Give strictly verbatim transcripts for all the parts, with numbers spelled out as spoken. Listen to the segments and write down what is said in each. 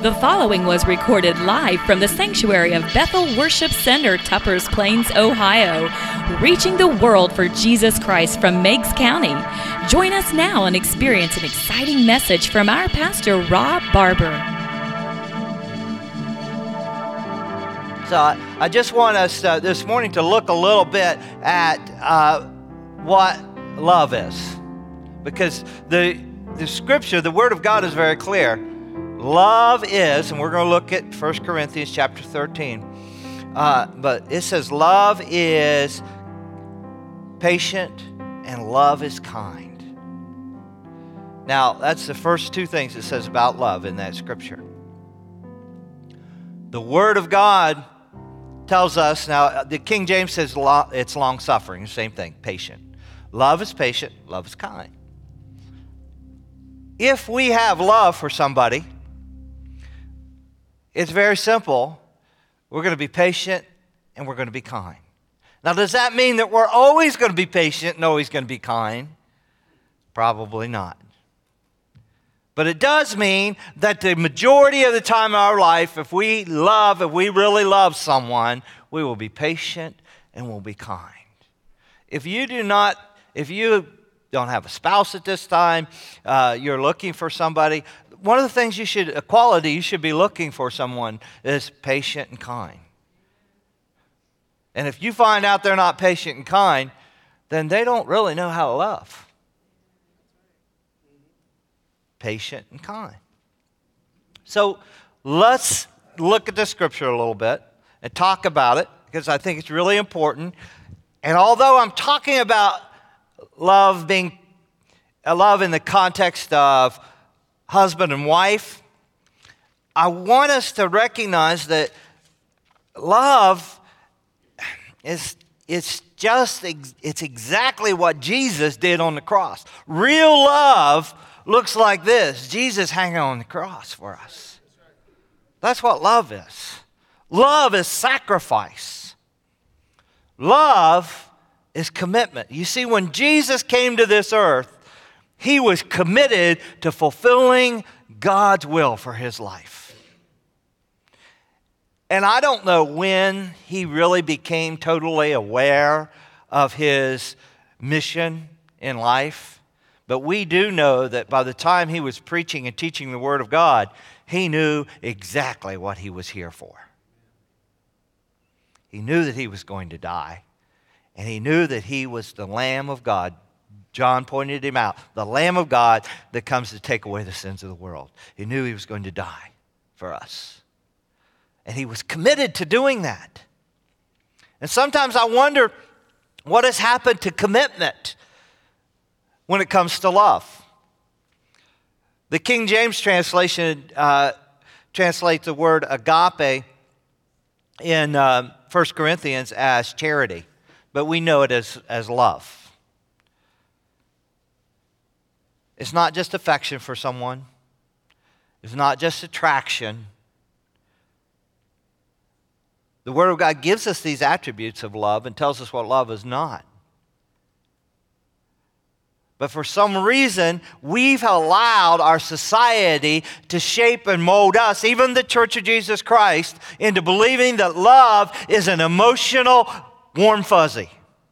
The following was recorded live from the sanctuary of Bethel Worship Center, Tuppers Plains, Ohio, reaching the world for Jesus Christ from Meigs County. Join us now and experience an exciting message from our pastor, Rob Barber. So I, I just want us uh, this morning to look a little bit at uh, what love is, because the the scripture, the Word of God is very clear. Love is, and we're going to look at First Corinthians chapter thirteen, uh, but it says love is patient and love is kind. Now, that's the first two things it says about love in that scripture. The Word of God tells us, now the King James says it's long-suffering, same thing, patient. Love is patient, love is kind. If we have love for somebody, it's very simple. We're going to be patient and we're going to be kind. Now, does that mean that we're always going to be patient and always going to be kind? Probably not. But it does mean that the majority of the time in our life, if we love, if we really love someone, we will be patient and we'll be kind. If you do not, if you don't have a spouse at this time, uh, you're looking for somebody, one of the things you should, a quality you should be looking for someone is patient and kind. And if you find out they're not patient and kind, then they don't really know how to love. Patient and kind. So let's look at the scripture a little bit and talk about it, because I think it's really important. And although I'm talking about love being, uh, love in the context of husband and wife, I want us to recognize that love is it's just it's exactly what Jesus did on the cross. Real love looks like this: Jesus hanging on the cross for us. That's what love is. Love is sacrifice. Love is commitment. You see, when Jesus came to this earth, he was committed to fulfilling God's will for his life. And I don't know when he really became totally aware of his mission in life, but we do know that by the time he was preaching and teaching the Word of God, he knew exactly what he was here for. He knew that he was going to die, and he knew that he was the Lamb of God. John pointed him out, the Lamb of God that comes to take away the sins of the world. He knew he was going to die for us. And he was committed to doing that. And sometimes I wonder what has happened to commitment when it comes to love. The King James translation uh, translates the word agape in uh, First Corinthians as charity, but we know it as, as love. It's not just affection for someone. It's not just attraction. The Word of God gives us these attributes of love and tells us what love is not. But for some reason, we've allowed our society to shape and mold us, even the Church of Jesus Christ, into believing that love is an emotional warm fuzzy.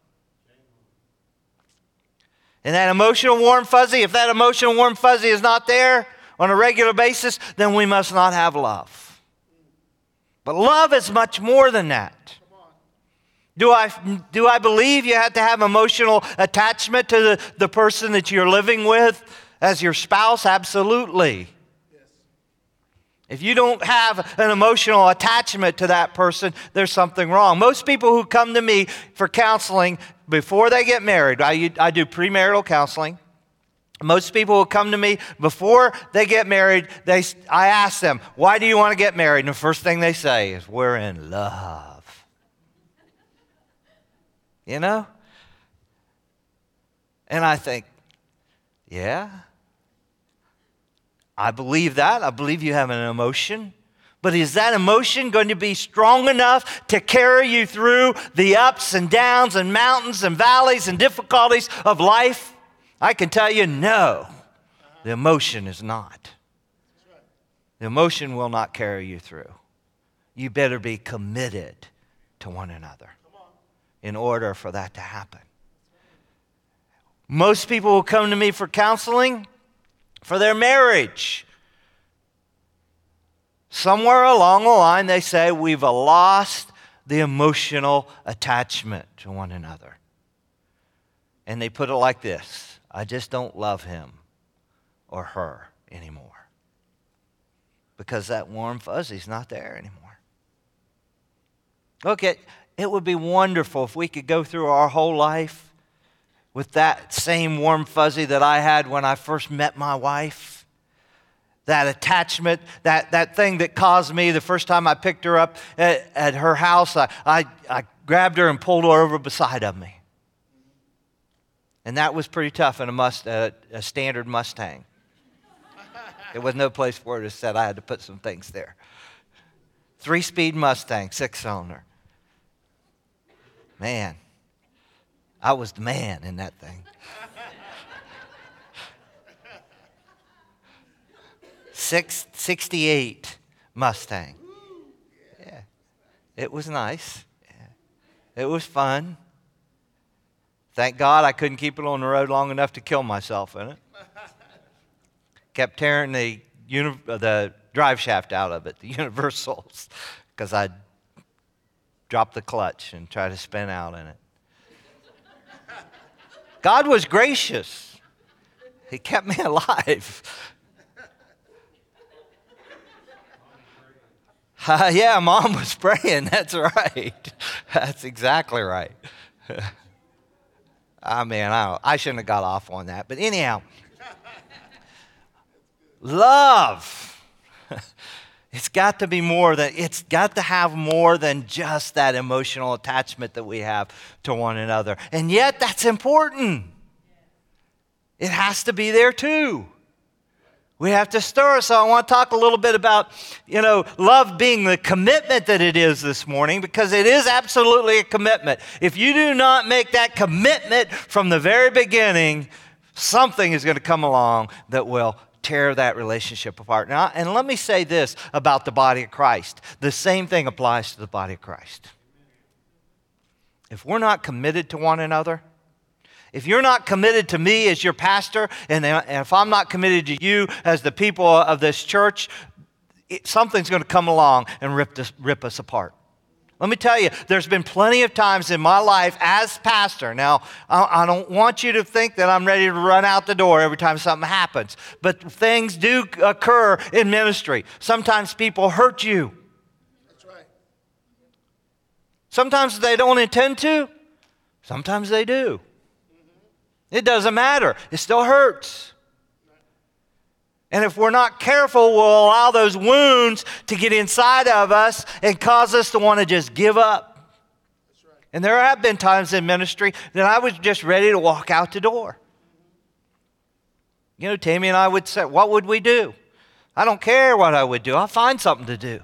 And that emotional warm fuzzy, if that emotional warm fuzzy is not there on a regular basis, then we must not have love. But love is much more than that. Do I, do I believe you have to have emotional attachment to the, the person that you're living with as your spouse? Absolutely. Yes. If you don't have an emotional attachment to that person, there's something wrong. Most people who come to me for counseling before they get married, I, I do premarital counseling. Most people who come to me before they get married, they, I ask them, why do you want to get married? And the first thing they say is, we're in love. You know? And I think, yeah, I believe that. I believe you have an emotion. But is that emotion going to be strong enough to carry you through the ups and downs and mountains and valleys and difficulties of life? I can tell you, no, the emotion is not. The emotion will not carry you through. You better be committed to one another in order for that to happen. Most people will come to me for counseling for their marriage. Somewhere along the line, they say, we've lost the emotional attachment to one another. And they put it like this: I just don't love him or her anymore. Because that warm fuzzy's not there anymore. Look, it, it would be wonderful if we could go through our whole life with that same warm fuzzy that I had when I first met my wife. That attachment, that, that thing that caused me the first time I picked her up at, at her house, I, I, I grabbed her and pulled her over beside of me. And that was pretty tough in a, must, uh, a standard Mustang. There was no place for her to sit. I had to put some things there. Three-speed Mustang, six-cylinder. Man, I was the man in that thing. Six, sixty-eight Mustang. Yeah, it was nice. Yeah. It was fun. Thank God I couldn't keep it on the road long enough to kill myself in it. Kept tearing the, uni- the drive shaft out of it, the universals, because I'd drop the clutch and try to spin out in it. God was gracious. He kept me alive. Uh, yeah, Mom was praying. That's right. That's exactly right. I mean, I, don't, I shouldn't have got off on that. But anyhow, love. It's got to be more than, it's got to have more than just that emotional attachment that we have to one another. And yet, that's important. It has to be there too. We have to stir. So I want to talk a little bit about, you know, love being the commitment that it is this morning, because it is absolutely a commitment. If you do not make that commitment from the very beginning, something is going to come along that will tear that relationship apart. Now, and let me say this about the body of Christ. The same thing applies to the body of Christ. If we're not committed to one another, if you're not committed to me as your pastor, and if I'm not committed to you as the people of this church, it, something's going to come along and rip, this, rip us apart. Let me tell you, there's been plenty of times in my life as pastor. Now, I, I don't want you to think that I'm ready to run out the door every time something happens, but things do occur in ministry. Sometimes people hurt you. That's right. Sometimes they don't intend to. Sometimes they do. It doesn't matter. It still hurts. And if we're not careful, we'll allow those wounds to get inside of us and cause us to want to just give up. That's right. And there have been times in ministry that I was just ready to walk out the door. You know, Tammy and I would say, what would we do? I don't care what I would do. I'll find something to do.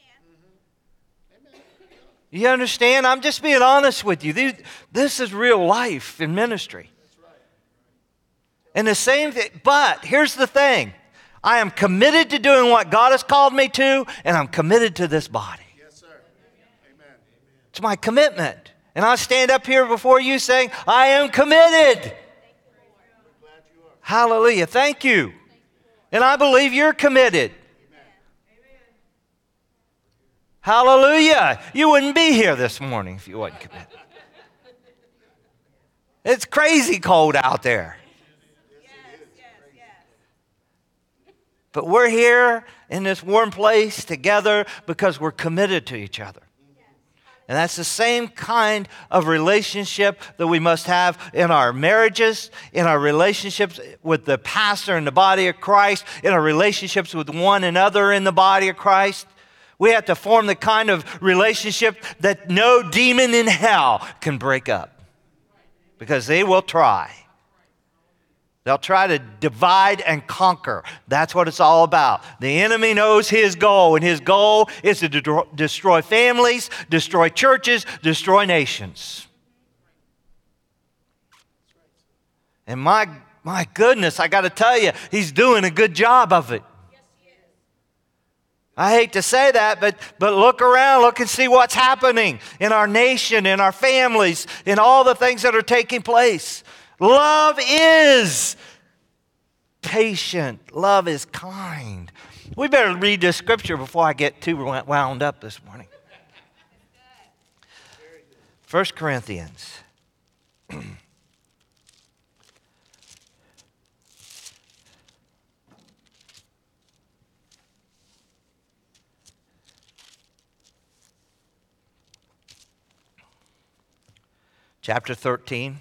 You understand? I'm just being honest with you. This is real life in ministry. And the same thing, but here's the thing. I am committed to doing what God has called me to, and I'm committed to this body. Yes, sir. Amen. It's my commitment. And I stand up here before you saying, I am committed. Hallelujah. Thank you. And I believe you're committed. Hallelujah. You wouldn't be here this morning if you wasn't committed. It's crazy cold out there. But we're here in this warm place together because we're committed to each other. And that's the same kind of relationship that we must have in our marriages, in our relationships with the pastor and the body of Christ, in our relationships with one another in the body of Christ. We have to form the kind of relationship that no demon in hell can break up, because they will try. They'll try to divide and conquer. That's what it's all about. The enemy knows his goal, and his goal is to de- destroy families, destroy churches, destroy nations. And my, my goodness, I got to tell you, he's doing a good job of it. I hate to say that, but, but look around, look and see what's happening in our nation, in our families, in all the things that are taking place. Love is patient. Love is kind. We better read this scripture before I get too wound up this morning. First Corinthians. Chapter thirteen.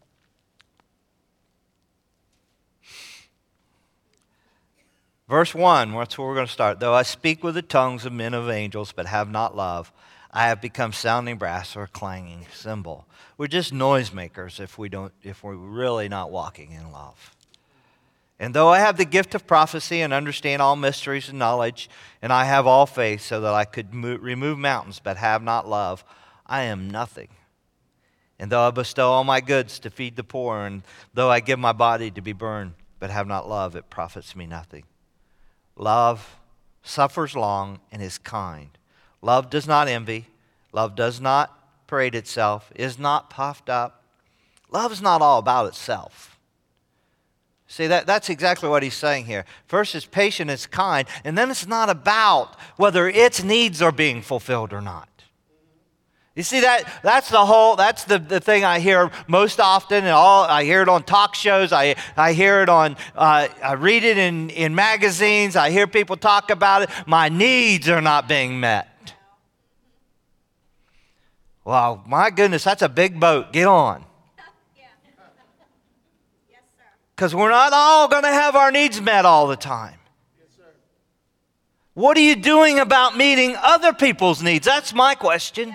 Verse one, that's where we're going to start. Though I speak with the tongues of men of angels, but have not love, I have become sounding brass or a clanging cymbal. We're just noisemakers if we don't, if we're really not walking in love. And though I have the gift of prophecy and understand all mysteries and knowledge, and I have all faith so that I could mo- remove mountains, but have not love, I am nothing. And though I bestow all my goods to feed the poor, and though I give my body to be burned, but have not love, it profits me nothing. Love suffers long and is kind. Love does not envy. Love does not parade itself, is not puffed up. Love is not all about itself. See, that, that's exactly what he's saying here. First, it's patient, it's kind, and then it's not about whether its needs are being fulfilled or not. You see, that that's the whole, that's the, the thing I hear most often, and all I hear it on talk shows, I, I hear it on, uh, I read it in, in magazines, I hear people talk about it. My needs are not being met. Well, my goodness, that's a big boat. Get on. Because we're not all going to have our needs met all the time. What are you doing about meeting other people's needs? That's my question.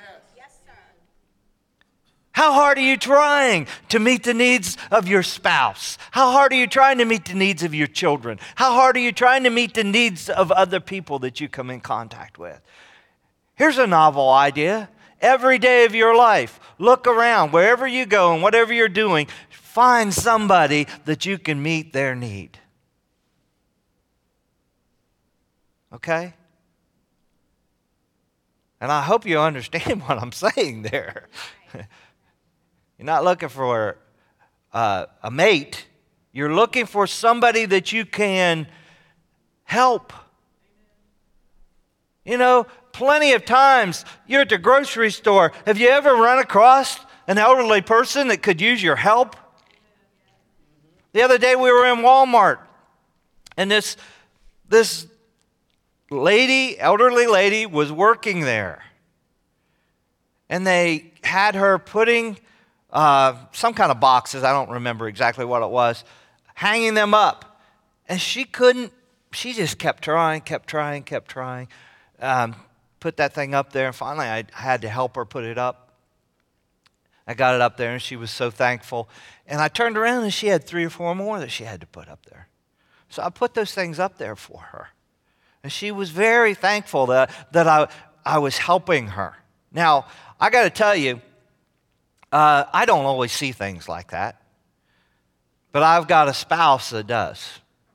How hard are you trying to meet the needs of your spouse? How hard are you trying to meet the needs of your children? How hard are you trying to meet the needs of other people that you come in contact with? Here's a novel idea. Every day of your life, look around. Wherever you go and whatever you're doing, find somebody that you can meet their need. Okay? And I hope you understand what I'm saying there. You're not looking for uh, a mate. You're looking for somebody that you can help. You know, plenty of times you're at the grocery store. Have you ever run across an elderly person that could use your help? The other day we were in Walmart, and this, this lady, elderly lady, was working there. And they had her putting uh, some kind of boxes, I don't remember exactly what it was, hanging them up. And she couldn't, she just kept trying, kept trying, kept trying. Um, put that thing up there, and finally I had to help her put it up. I got it up there, and she was so thankful. And I turned around, and she had three or four more that she had to put up there. So I put those things up there for her. And she was very thankful that, that I, I was helping her. Now, I got to tell you, uh, I don't always see things like that. But I've got a spouse that does.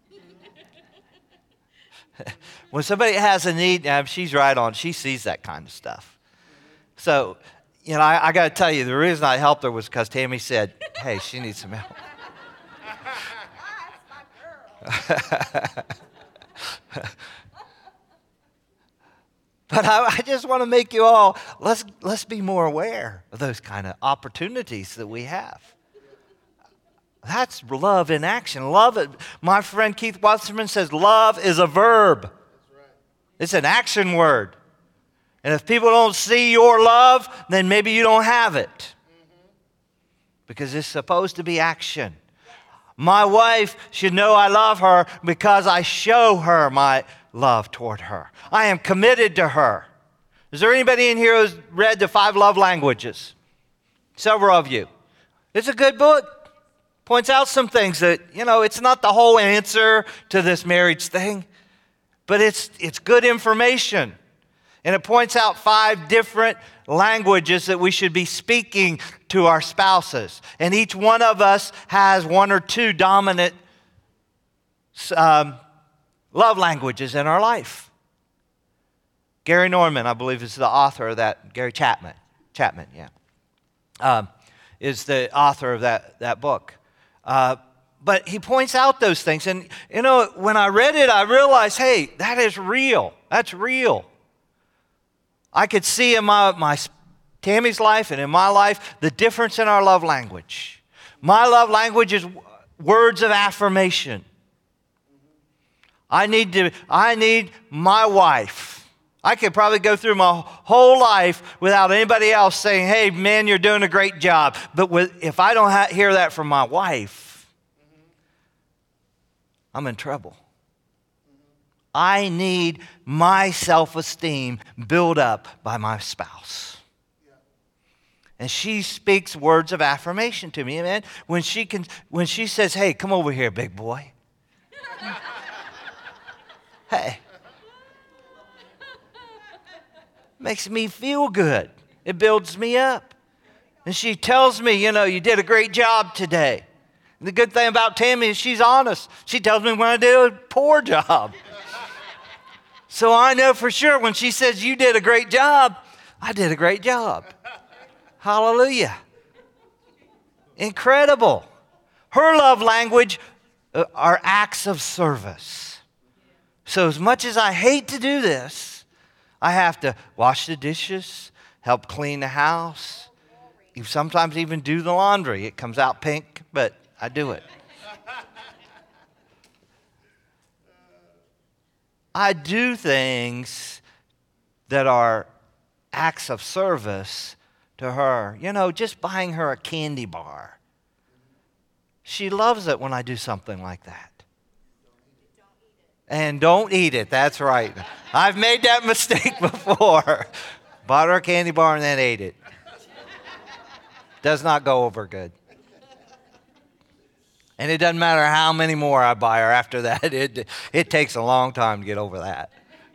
When somebody has a need, she's right on. She sees that kind of stuff. So, you know, I, I got to tell you, the reason I helped her was because Tammy said, hey, she needs some help. But I, I just want to make you all, let's, let's be more aware of those kind of opportunities that we have. That's love in action. Love, my friend Keith Wasserman says, love is a verb. That's right. It's an action word. And if people don't see your love, then maybe you don't have it. Mm-hmm. Because it's supposed to be action. My wife should know I love her because I show her my love toward her. I am committed to her. Is there anybody in here who's read the Five Love Languages? Several of you. It's a good book. Points out some things that, you know, it's not the whole answer to this marriage thing, but it's it's good information. And it points out five different languages that we should be speaking to our spouses. And each one of us has one or two dominant um, love languages in our life. Gary Norman, I believe, is the author of that. Gary Chapman. Chapman, yeah. Um, is the author of that, that book. Uh, but he points out those things. And, you know, when I read it, I realized, hey, that is real. That's real. I could see in my, my Tammy's life and in my life the difference in our love language. My love language is words of affirmation. I need to, I need my wife. I could probably go through my whole life without anybody else saying, hey, man, you're doing a great job. But with, if I don't ha- hear that from my wife, I'm in trouble. I need my self-esteem built up by my spouse. And she speaks words of affirmation to me, man. When she can, when she says, hey, come over here, big boy. Hey. Makes me feel good. It builds me up. And she tells me, you know, you did a great job today. And the good thing about Tammy is she's honest. She tells me when I did a poor job. So I know for sure when she says you did a great job, I did a great job. Hallelujah. Incredible. Her love language are acts of service. So as much as I hate to do this, I have to wash the dishes, help clean the house, you sometimes even do the laundry. It comes out pink, but I do it. I do things that are acts of service to her. You know, just buying her a candy bar. She loves it when I do something like that. And don't eat it. That's right. I've made that mistake before. Bought her a candy bar and then ate it. Does not go over good. And it doesn't matter how many more I buy her after that. It, it takes a long time to get over that.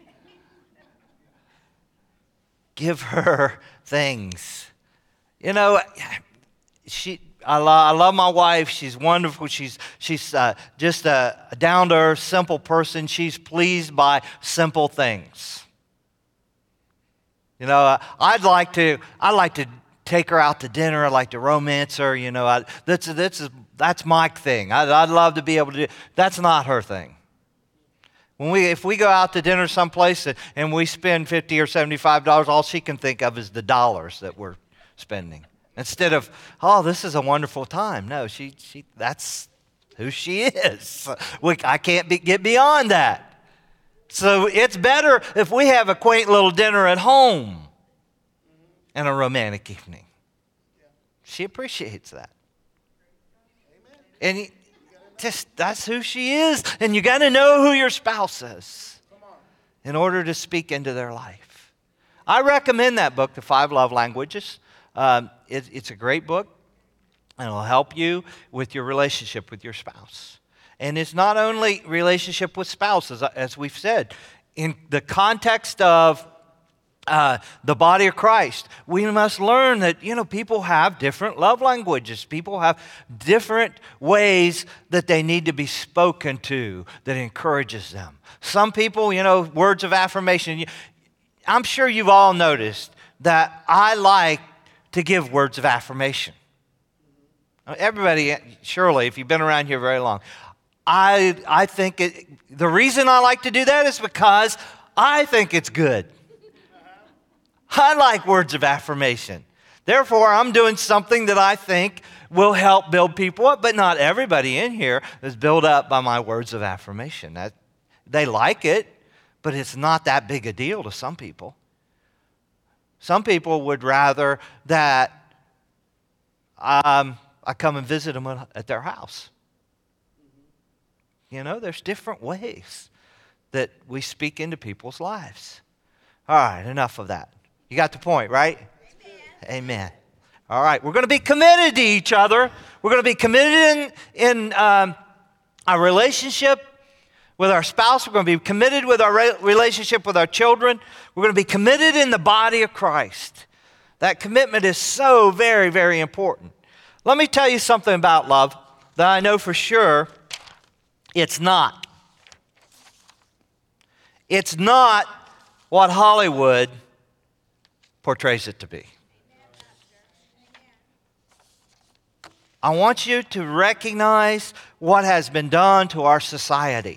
Give her things. You know, she... I, lo- I love my wife. She's wonderful. She's she's uh, just a, a down-to-earth, simple person. She's pleased by simple things. You know, uh, I'd like to. I like to take her out to dinner. I like to romance her. You know, I, that's that's that's my thing. I, I'd love to be able to do. That's not her thing. When we if we go out to dinner someplace and, and we spend fifty or seventy-five dollars, all she can think of is the dollars that we're spending. Instead of, oh, this is a wonderful time. No, she, she, that's who she is. We, I can't be, get beyond that. So it's better if we have a quaint little dinner at home and a romantic evening. She appreciates that. And just that's who she is. And you got to know who your spouse is in order to speak into their life. I recommend that book, The Five Love Languages. Um, it, it's a great book, and it'll help you with your relationship with your spouse. And it's not only relationship with spouses, as we've said. In the context of uh, the body of Christ, we must learn that, you know, people have different love languages. People have different ways that they need to be spoken to that encourages them. Some people, you know, words of affirmation. I'm sure you've all noticed that I like to give words of affirmation. Everybody, surely, if you've been around here very long, I I think it, the reason I like to do that is because I think it's good. I like words of affirmation. Therefore, I'm doing something that I think will help build people up, but not everybody in here is built up by my words of affirmation. That, they like it, but it's not that big a deal to some people. Some people would rather that um, I come and visit them at their house. You know, there's different ways that we speak into people's lives. All right, enough of that. You got the point, right? Amen. Amen. All right, we're going to be committed to each other. We're going to be committed in, in um, our relationship with our spouse. We're going to be committed with our re- relationship with our children. We're going to be committed in the body of Christ. That commitment is so very, very important. Let me tell you something about love that I know for sure it's not. It's not what Hollywood portrays it to be. I want you to recognize what has been done to our society.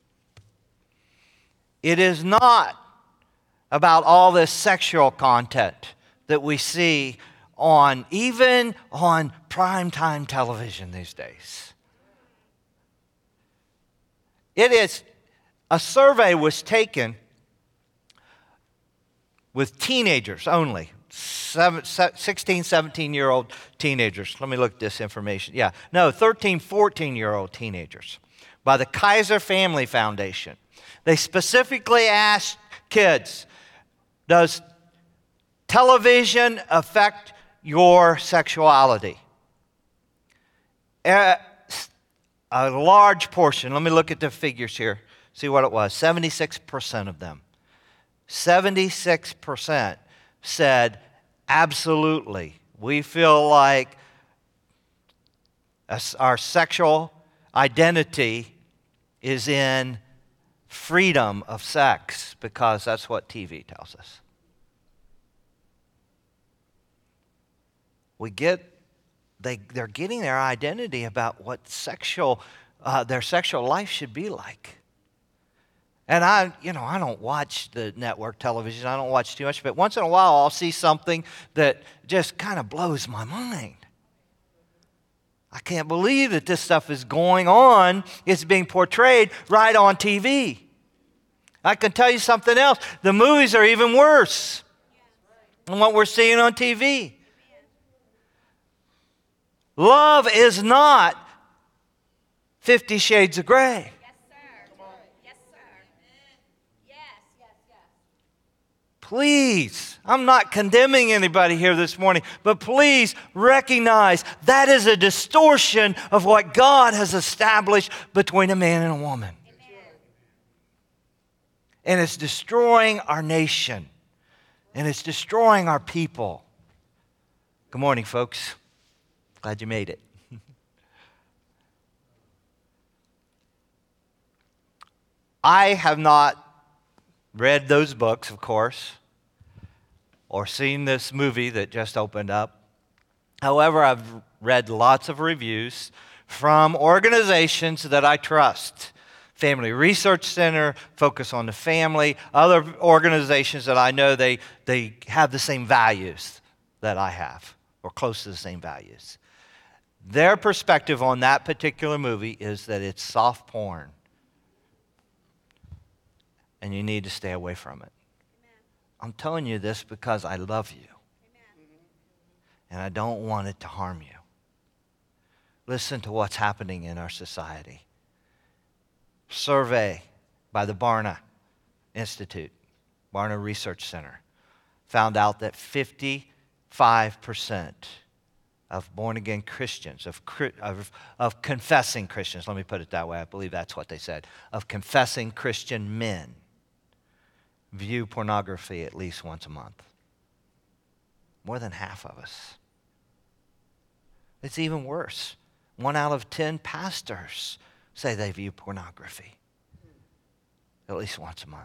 It is not about all this sexual content that we see on, even on primetime television these days. It is, a survey was taken with teenagers only. Seven, sixteen, seventeen-year-old teenagers. Let me look at this information. Yeah, no, thirteen, fourteen-year-old teenagers by the Kaiser Family Foundation. They specifically asked kids, does television affect your sexuality? Uh, a large portion, let me look at the figures here, see what it was. seventy-six percent of them. seventy-six percent said, absolutely, we feel like our sexual identity is in freedom of sex because that's what T V tells us. We get, they, they're getting their identity about what sexual, uh, their sexual life should be like. And I, you know, I don't watch the network television. I don't watch too much. But once in a while, I'll see something that just kind of blows my mind. I can't believe that this stuff is going on. It's being portrayed right on T V. I can tell you something else. The movies are even worse than what we're seeing on T V. Love is not Fifty Shades of Grey. Please, I'm not condemning anybody here this morning, but please recognize that is a distortion of what God has established between a man and a woman. Amen. And it's destroying our nation, and it's destroying our people. Good morning, folks. Glad you made it. I have not read those books, of course, or seen this movie that just opened up. However, I've read lots of reviews from organizations that I trust. Family Research Center, Focus on the Family, other organizations that I know they, they have the same values that I have, or close to the same values. Their perspective on that particular movie is that it's soft porn, and you need to stay away from it. I'm telling you this because I love you. Amen. And I don't want it to harm you. Listen to what's happening in our society. Survey by the Barna Institute, Barna Research Center, found out that fifty-five percent of born-again Christians, of, of, of confessing Christians, let me put it that way, I believe that's what they said, of confessing Christian men, view pornography at least once a month. More than half of us. It's even worse. One out of ten pastors say they view pornography at least once a month.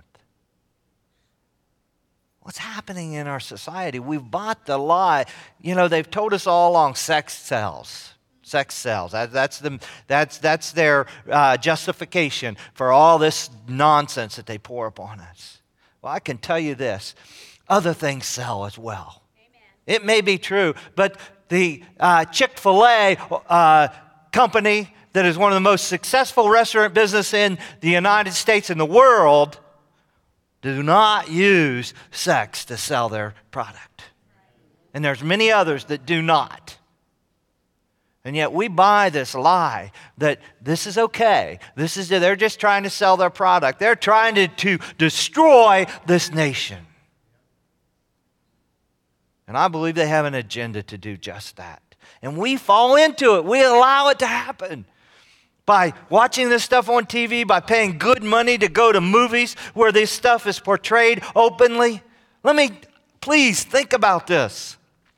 What's happening in our society? We've bought the lie. You know, they've told us all along, sex sells. Sex sells. That, that's, the, that's, that's their uh, justification for all this nonsense that they pour upon us. Well, I can tell you this, other things sell as well. Amen. It may be true, but the uh, Chick-fil-A uh, company that is one of the most successful restaurant business in the United States and the world do not use sex to sell their product. And there's many others that do not. And yet we buy this lie that this is okay. This is, they're just trying to sell their product. They're trying to, to destroy this nation. And I believe they have an agenda to do just that. And we fall into it. We allow it to happen. By watching this stuff on T V, by paying good money to go to movies where this stuff is portrayed openly. Let me, please think about this.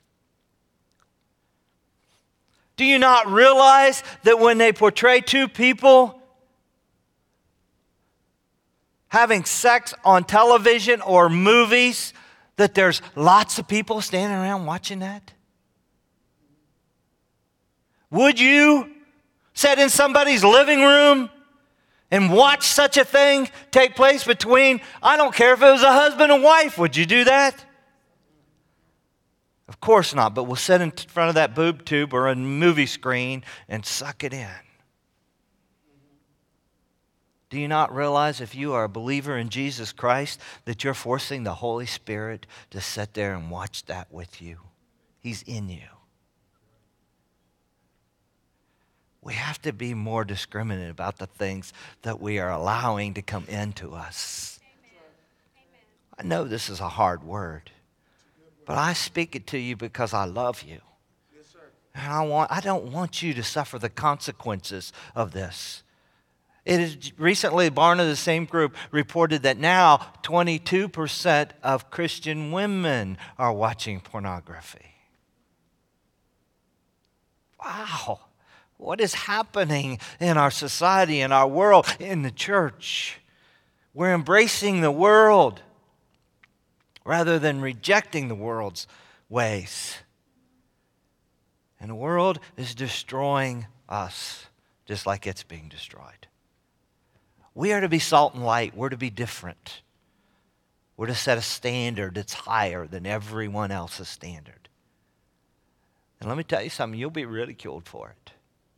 Do you not realize that when they portray two people having sex on television or movies, that there's lots of people standing around watching that? Would you sit in somebody's living room and watch such a thing take place between, I don't care if it was a husband and wife, would you do that? Of course not, but we'll sit in front of that boob tube or a movie screen and suck it in. Do you not realize if you are a believer in Jesus Christ that you're forcing the Holy Spirit to sit there and watch that with you? He's in you. We have to be more discriminate about the things that we are allowing to come into us. Amen. I know this is a hard word, but I speak it to you because I love you. Yes, sir. And I want I don't want you to suffer the consequences of this. It is recently, Barna, the same group, reported that now twenty-two percent of Christian women are watching pornography. Wow. What is happening in our society, in our world, in the church? We're embracing the world rather than rejecting the world's ways. And the world is destroying us just like it's being destroyed. We are to be salt and light. We're to be different. We're to set a standard that's higher than everyone else's standard. And let me tell you something, you'll be ridiculed for it.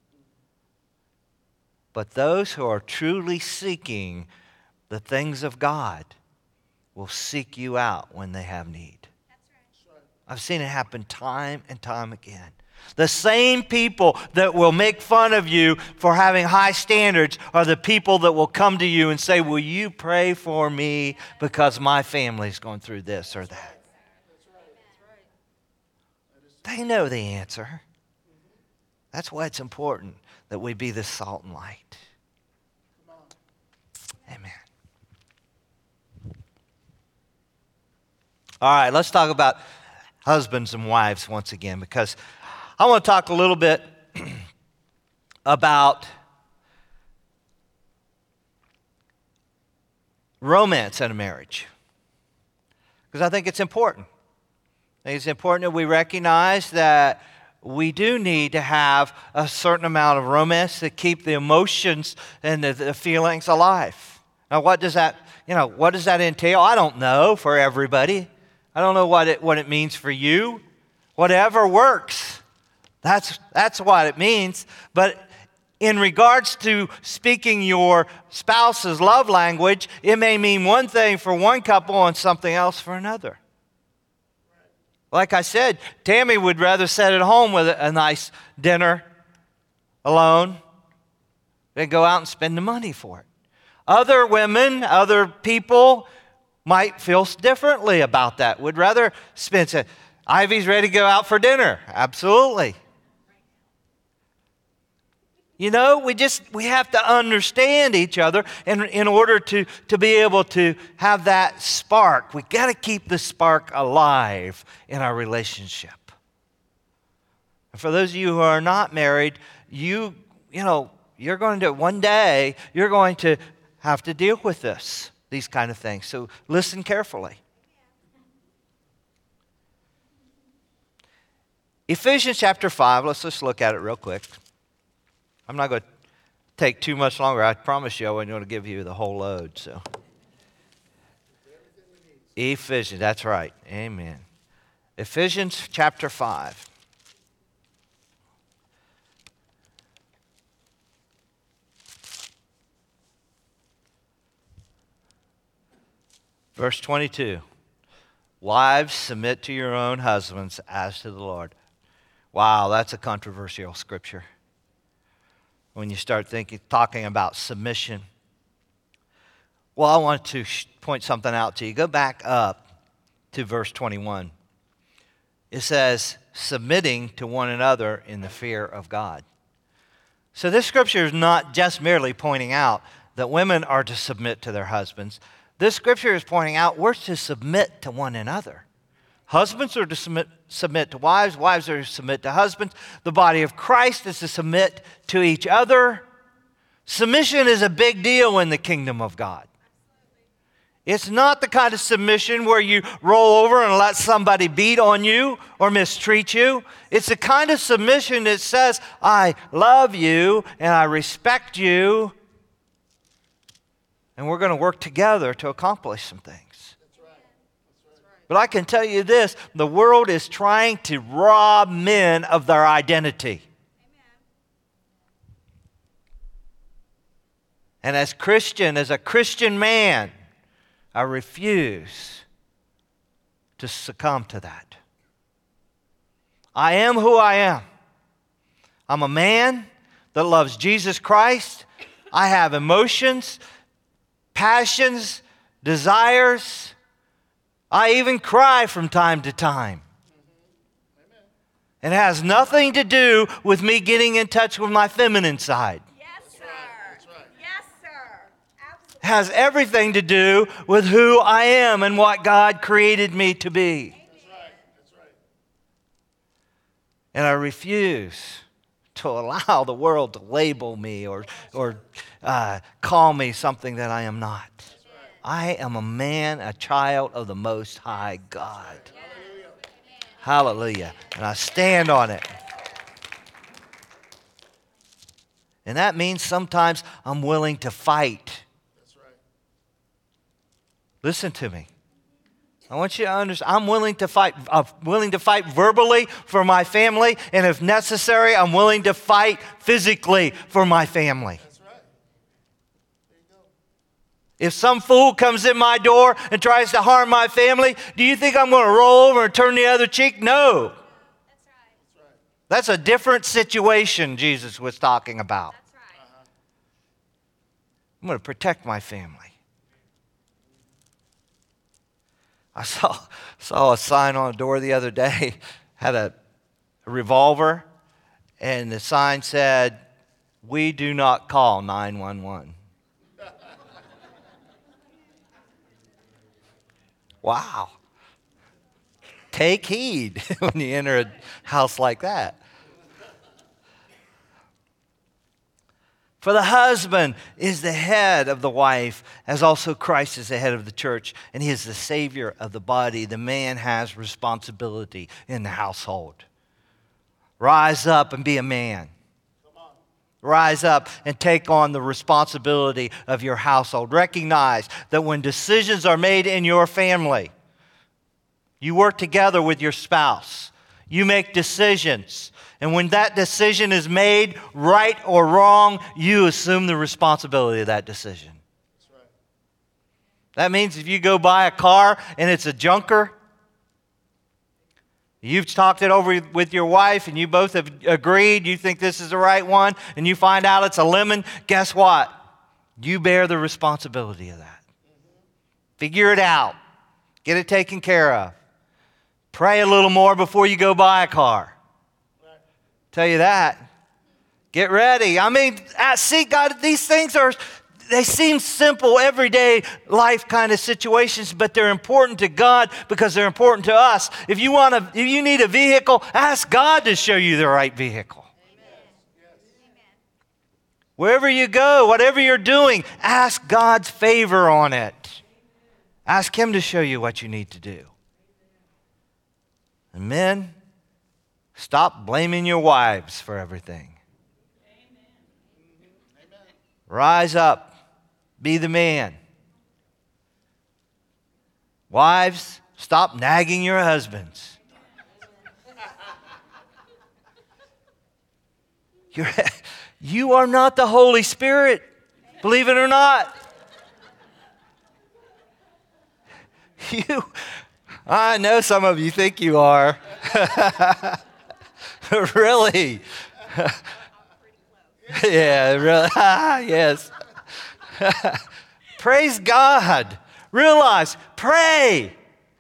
But those who are truly seeking the things of God will seek you out when they have need. That's right. I've seen it happen time and time again. The same people that will make fun of you for having high standards are the people that will come to you and say, will you pray for me because my family's going through this or that? They know the answer. That's why it's important that we be the salt and light. Amen. All right, let's talk about husbands and wives once again, because I want to talk a little bit about romance in a marriage, because I think it's important. I think it's important that we recognize that we do need to have a certain amount of romance to keep the emotions and the, the feelings alive. Now, what does that, you know, what does that entail? I don't know for everybody. I don't know what it what it means for you. Whatever works. That's that's what it means. But in regards to speaking your spouse's love language, it may mean one thing for one couple and something else for another. Like I said, Tammy would rather sit at home with a nice dinner alone than go out and spend the money for it. Other women, other people might feel differently about that. Would rather spend it. Ivy's ready to go out for dinner. Absolutely. You know, we just, we have to understand each other in, in order to, to be able to have that spark. We got to keep the spark alive in our relationship. And for those of you who are not married, you, you know, you're going to, one day, you're going to have to deal with this, these kind of things. So listen carefully. Ephesians chapter five, let's just look at it real quick. I'm not going to take too much longer. I promise you I wasn't going to give you the whole load. So, Ephesians, that's right. Amen. Ephesians chapter five. Verse twenty-two. Wives, submit to your own husbands as to the Lord. Wow, that's a controversial scripture. When you start thinking, talking about submission. Well, I want to sh- point something out to you. Go back up to verse twenty-one. It says, submitting to one another in the fear of God. So this scripture is not just merely pointing out that women are to submit to their husbands. This scripture is pointing out we're to submit to one another. Husbands are to submit, submit to wives. Wives are to submit to husbands. The body of Christ is to submit to each other. Submission is a big deal in the kingdom of God. It's not the kind of submission where you roll over and let somebody beat on you or mistreat you. It's the kind of submission that says, I love you and I respect you, and we're going to work together to accomplish some things. That's right. That's right. But I can tell you this, the world is trying to rob men of their identity. And as Christian, as a Christian man, I refuse to succumb to that. I am who I am. I'm a man that loves Jesus Christ. I have emotions, passions, desires. I even cry from time to time. It has nothing to do with me getting in touch with my feminine side. Has everything to do with who I am and what God created me to be. That's right. That's right. And I refuse to allow the world to label me or, or uh, call me something that I am not. I am a man, a child of the Most High God. Hallelujah. Hallelujah. And I stand on it. And that means sometimes I'm willing to fight. Listen to me. I want you to understand, I'm willing to fight. I'm willing to fight verbally for my family, and if necessary, I'm willing to fight physically for my family. That's right. There you go. If some fool comes in my door and tries to harm my family, do you think I'm going to roll over and turn the other cheek? No. That's right. That's right. That's a different situation Jesus was talking about. That's right. Uh-huh. I'm going to protect my family. I saw, saw a sign on a door the other day, had a, a revolver, and the sign said, "We do not call nine one one." Wow. Take heed when you enter a house like that. For the husband is the head of the wife, as also Christ is the head of the church, and he is the Savior of the body. The man has responsibility in the household. Rise up and be a man. Rise up and take on the responsibility of your household. Recognize that when decisions are made in your family, you work together with your spouse. You make decisions. And when that decision is made, right or wrong, you assume the responsibility of that decision. That's right. That means if you go buy a car and it's a junker, you've talked it over with your wife and you both have agreed, you think this is the right one, and you find out it's a lemon, guess what? You bear the responsibility of that. Figure it out. Get it taken care of. Pray a little more before you go buy a car. Tell you that. Get ready. I mean, see, God, these things are, they seem simple, everyday life kind of situations, but they're important to God because they're important to us. If you want to, if you need a vehicle, ask God to show you the right vehicle. Yes. Wherever you go, whatever you're doing, ask God's favor on it. Ask Him to show you what you need to do. And men, stop blaming your wives for everything. Amen. Rise up. Be the man. Wives, stop nagging your husbands. You're, you are not the Holy Spirit, believe it or not. You, I know some of you think you are. Really? Yeah, really. Yes. Praise God. Realize, pray.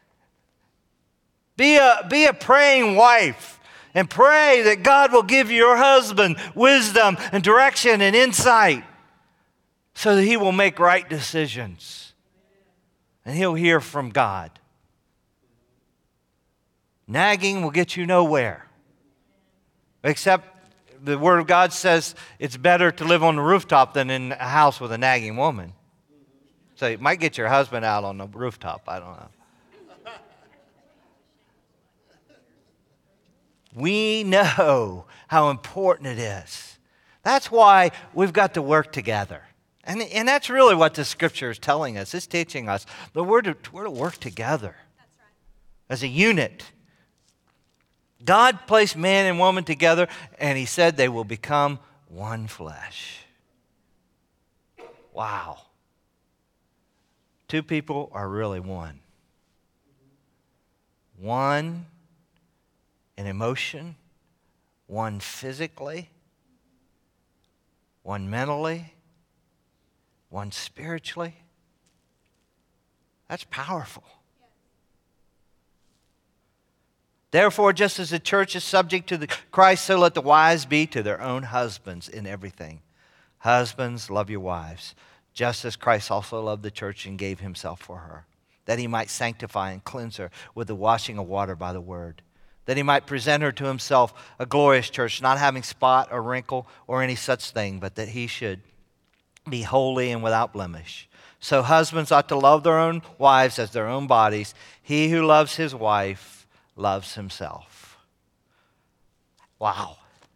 Be a, be a praying wife and pray that God will give your husband wisdom and direction and insight so that he will make right decisions and he'll hear from God. Nagging will get you nowhere. Except the Word of God says it's better to live on the rooftop than in a house with a nagging woman. So you might get your husband out on the rooftop. I don't know. We know how important it is. That's why we've got to work together. And, and that's really what the scripture is telling us. It's teaching us that we're to, we're to work together. That's right. As a unit. God placed man and woman together, and he said they will become one flesh. Wow. Two people are really one. One in emotion, one physically, one mentally, one spiritually. That's powerful. Therefore, just as the church is subject to the Christ, so let the wives be to their own husbands in everything. Husbands, love your wives, just as Christ also loved the church and gave himself for her, that he might sanctify and cleanse her with the washing of water by the word, that he might present her to himself a glorious church, not having spot or wrinkle or any such thing, but that he should be holy and without blemish. So husbands ought to love their own wives as their own bodies. He who loves his wife loves himself. Wow.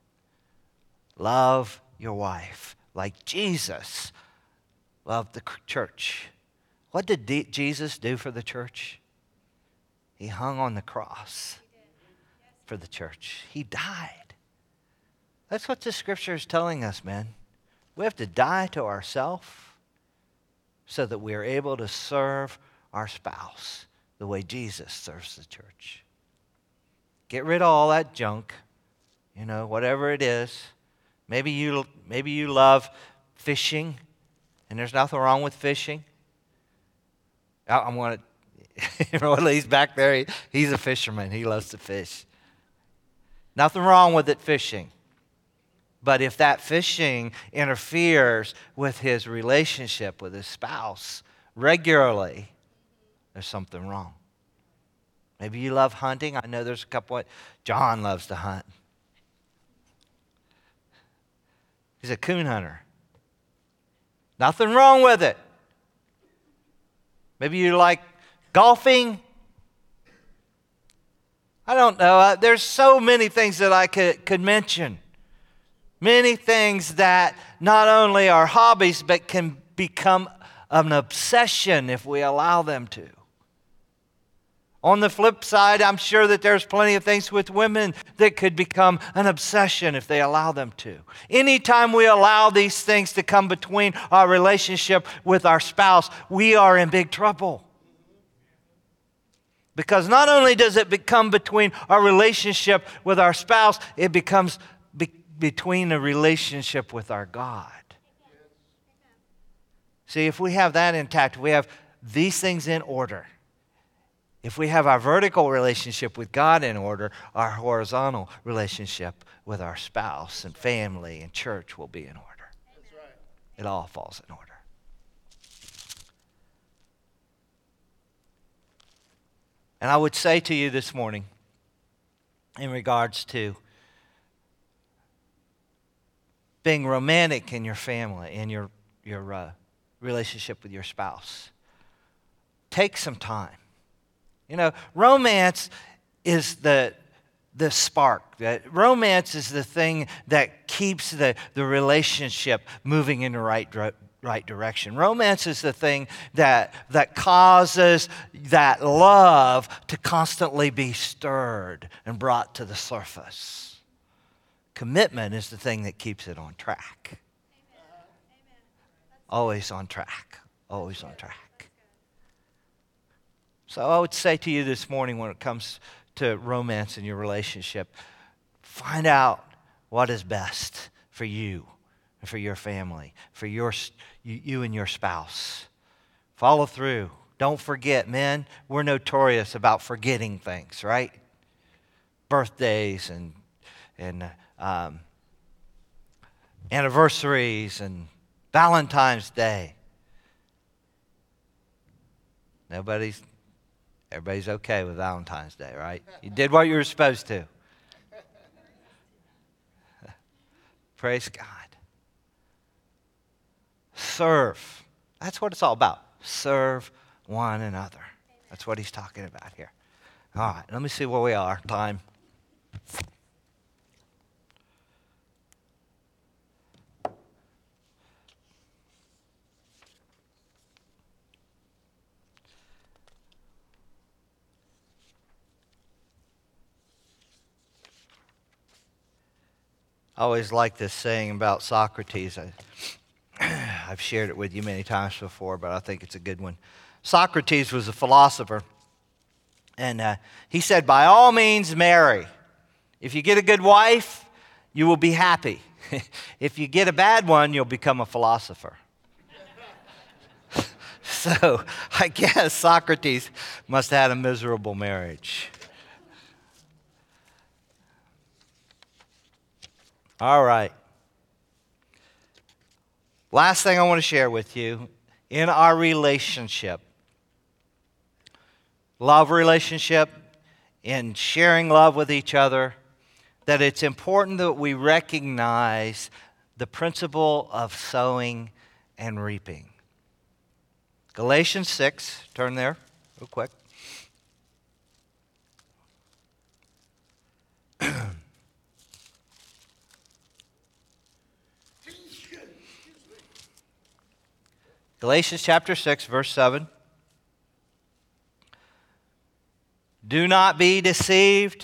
Love your wife like Jesus loved the church. What did D- Jesus do for the church? He hung on the cross for the church. He died. That's what the scripture is telling us, man. We have to die to ourselves so that we are able to serve our spouse the way Jesus serves the church. Get rid of all that junk, you know, whatever it is. Maybe you, maybe you love fishing, and there's nothing wrong with fishing. I'm going to, well, he's back there. He, he's a fisherman. He loves to fish. Nothing wrong with it fishing. But if that fishing interferes with his relationship with his spouse regularly, there's something wrong. Maybe you love hunting. I know there's a couple. Of, John loves to hunt. He's a coon hunter. Nothing wrong with it. Maybe you like golfing. I don't know. Uh, there's so many things that I could, could mention. Many things that not only are hobbies, but can become an obsession if we allow them to. On the flip side, I'm sure that there's plenty of things with women that could become an obsession if they allow them to. Anytime we allow these things to come between our relationship with our spouse, we are in big trouble. Because not only does it become between our relationship with our spouse, it becomes be- between a relationship with our God. See, if we have that intact, we have these things in order. If we have our vertical relationship with God in order, our horizontal relationship with our spouse and family and church will be in order. That's right. It all falls in order. And I would say to you this morning, in regards to being romantic in your family, in your, your uh, relationship with your spouse, take some time. You know, romance is the, the spark. That romance is the thing that keeps the, the relationship moving in the right, right direction. Romance is the thing that, that causes that love to constantly be stirred and brought to the surface. Commitment is the thing that keeps it on track. Always on track. Always on track. So I would say to you this morning, when it comes to romance in your relationship, find out what is best for you and for your family, for your you, you and your spouse. Follow through. Don't forget, men, we're notorious about forgetting things, right? Birthdays and and um, anniversaries and Valentine's Day. Nobody's, everybody's okay with Valentine's Day, right? You did what you were supposed to. Praise God. Serve. That's what it's all about. serve one another. That's what he's talking about here. All right, let me see where we are. Time. I always like this saying about Socrates. I, I've shared it with you many times before, but I think it's a good one. Socrates was a philosopher, and uh, he said, by all means, marry. If you get a good wife, you will be happy. If you get a bad one, you'll become a philosopher. So I guess Socrates must have had a miserable marriage. All right. Last thing I want to share with you, in our relationship, love relationship, in sharing love with each other, that it's important that we recognize the principle of sowing and reaping. Galatians six, turn there real quick. Galatians chapter six, verse seven. Do not be deceived.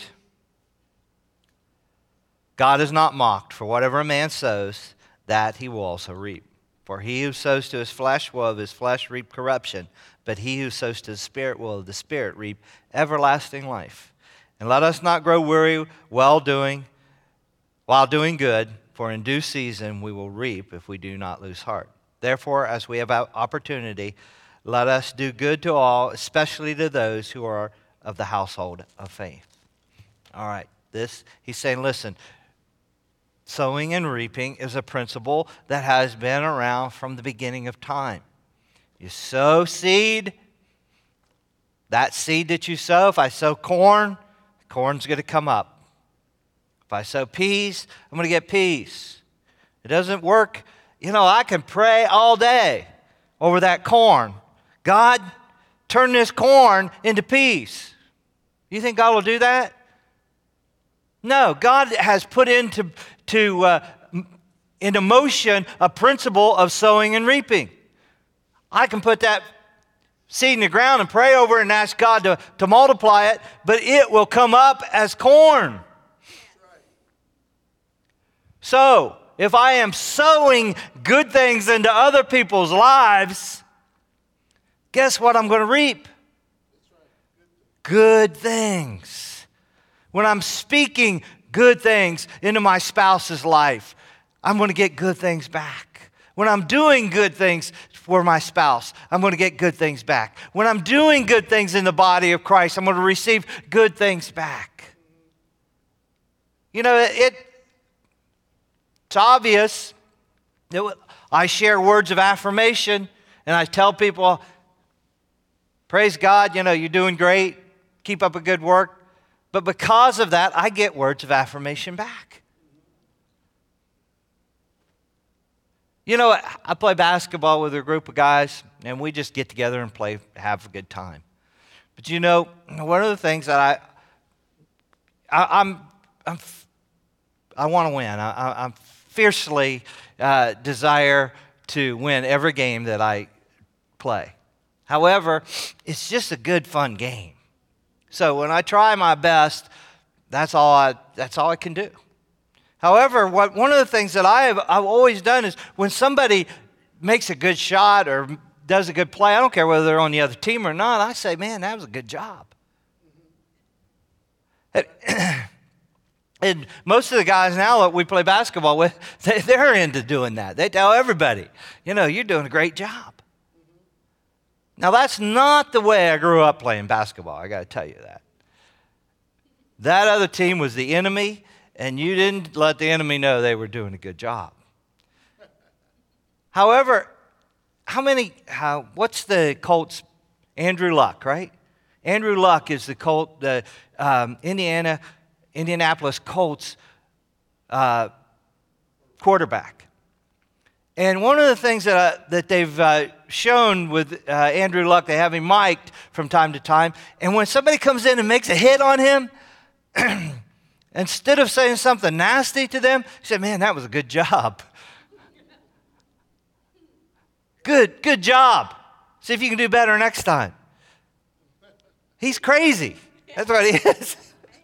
God is not mocked, for whatever a man sows, that he will also reap. For he who sows to his flesh will of his flesh reap corruption, but he who sows to the Spirit will of the Spirit reap everlasting life. And let us not grow weary while doing, while doing good, for in due season we will reap if we do not lose heart. Therefore, as we have opportunity, let us do good to all, especially to those who are of the household of faith. All right, this, he's saying, listen, sowing and reaping is a principle that has been around from the beginning of time. You sow seed, that seed that you sow, if I sow corn, corn's going to come up. If I sow peas, I'm going to get peas. It doesn't work. You know, I can pray all day over that corn. God, turn this corn into peas. You think God will do that? No, God has put into to, uh, into motion a principle of sowing and reaping. I can put that seed in the ground and pray over it and ask God to, to multiply it, but it will come up as corn. So, if I am sowing good things into other people's lives, guess what I'm going to reap? Good things. When I'm speaking good things into my spouse's life, I'm going to get good things back. When I'm doing good things for my spouse, I'm going to get good things back. When I'm doing good things in the body of Christ, I'm going to receive good things back. You know, it, it's obvious that I share words of affirmation and I tell people, praise God, you know, you're doing great. Keep up a good work. But because of that, I get words of affirmation back. You know, I play basketball with a group of guys, and we just get together and play, have a good time. But you know, one of the things that I, I I'm, I'm I want to win. I, I'm fiercely uh, desire to win every game that I play. However, it's just a good, fun game. So when I try my best, that's all I, that's all I can do. However, what, one of the things that I have, I've always done is when somebody makes a good shot or does a good play, I don't care whether they're on the other team or not, I say, man, that was a good job. Mm-hmm. And most of the guys now that we play basketball with, they, they're into doing that. They tell everybody, you know, you're doing a great job. Now, that's not the way I grew up playing basketball. I got to tell you that. That other team was the enemy, and you didn't let the enemy know they were doing a good job. However, how many, how, what's the Colts? Andrew Luck, right? Andrew Luck is the Colt, the um, Indiana, Indianapolis Colts uh, quarterback. And one of the things that, uh, that they've uh, shown with uh, Andrew Luck, they have him mic'd from time to time, and when somebody comes in and makes a hit on him, instead of saying something nasty to them, he said, man, that was a good job. Good, good job. See if you can do better next time. He's crazy. That's what he is.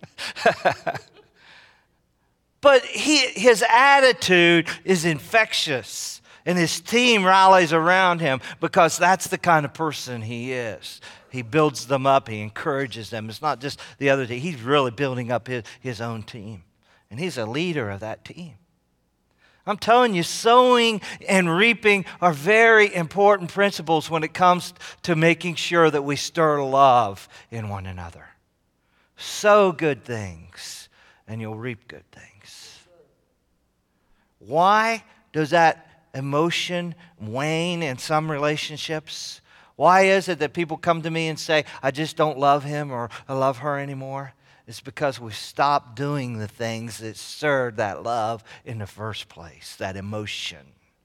But he, his attitude is infectious, and his team rallies around him because that's the kind of person he is. He builds them up. He encourages them. It's not just the other team. He's really building up his, his own team, and he's a leader of that team. I'm telling you, sowing and reaping are very important principles when it comes to making sure that we stir love in one another. Sow good things, and you'll reap good things. Why does that emotion wane in some relationships? Why is it that people come to me and say, I just don't love him or I love her anymore? It's because we stopped doing the things that stirred that love in the first place, that emotion.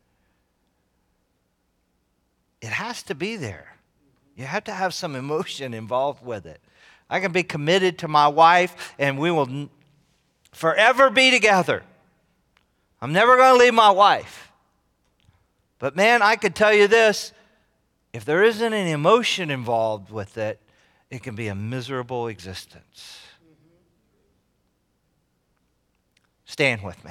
It has to be there. You have to have some emotion involved with it. I can be committed to my wife and we will forever be together. I'm never going to leave my wife. But man, I could tell you this, if there isn't any emotion involved with it, it can be a miserable existence. Stand with me.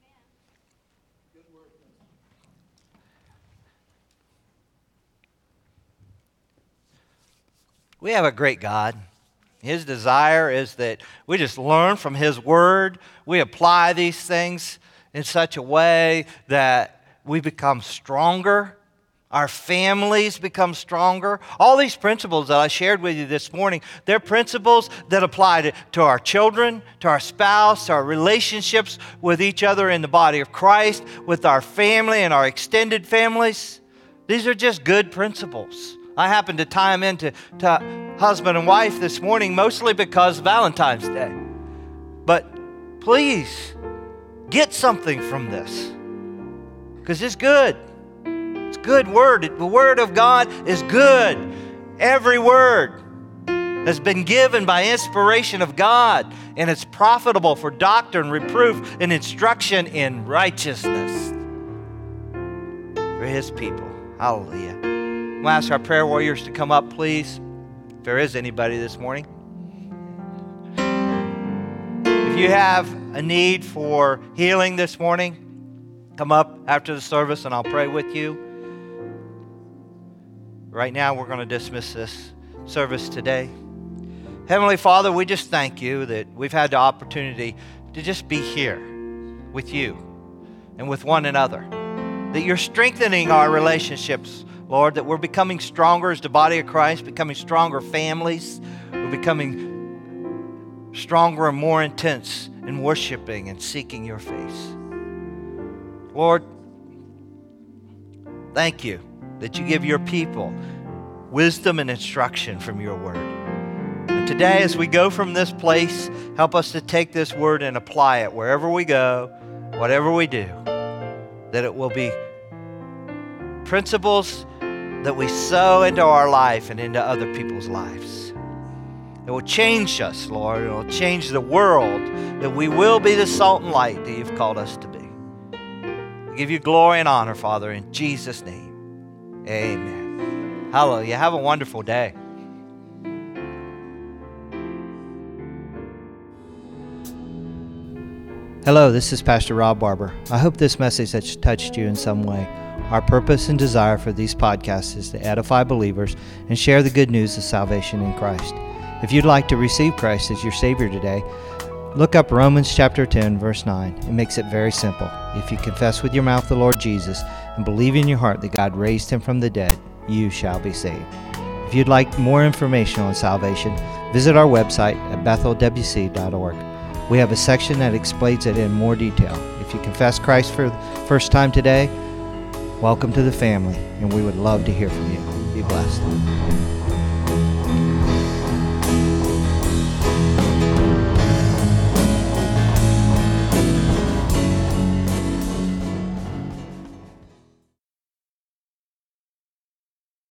We have a great God. His desire is that we just learn from His Word. We apply these things in such a way that we become stronger. Our families become stronger. All these principles that I shared with you this morning, they're principles that apply to, to our children, to our spouse, to our relationships with each other in the body of Christ, with our family and our extended families. These are just good principles. I happened to tie them into to husband and wife this morning, mostly because Valentine's Day. But please, get something from this, because it's good. It's good word. The Word of God is good. Every word has been given by inspiration of God, and it's profitable for doctrine, reproof, and instruction in righteousness for His people. Hallelujah. I'm going to ask our prayer warriors to come up, please, if there is anybody this morning. If you have a need for healing this morning, come up after the service and I'll pray with you. Right now, we're going to dismiss this service today. Heavenly Father, we just thank you that we've had the opportunity to just be here with you and with one another. That you're strengthening our relationships, Lord, that we're becoming stronger as the body of Christ, becoming stronger families. We're becoming stronger and more intense in worshiping and seeking your face. Lord, thank you that you give your people wisdom and instruction from your word. And today, as we go from this place, help us to take this word and apply it wherever we go, whatever we do, that it will be principles that we sow into our life and into other people's lives. It will change us, Lord. It will change the world, that we will be the salt and light that you've called us to be. We give you glory and honor, Father, in Jesus' name. Amen. Hallelujah. Have a wonderful day. Hello, this is Pastor Rob Barber. I hope this message has touched you in some way. Our purpose and desire for these podcasts is to edify believers and share the good news of salvation in Christ. If you'd like to receive Christ as your Savior today, look up Romans chapter ten, verse nine. It makes it very simple. If you confess with your mouth the Lord Jesus and believe in your heart that God raised him from the dead, you shall be saved. If you'd like more information on salvation, visit our website at bethel w c dot org. We have a section that explains it in more detail. If you confess Christ for the first time today, welcome to the family, and we would love to hear from you. Be blessed.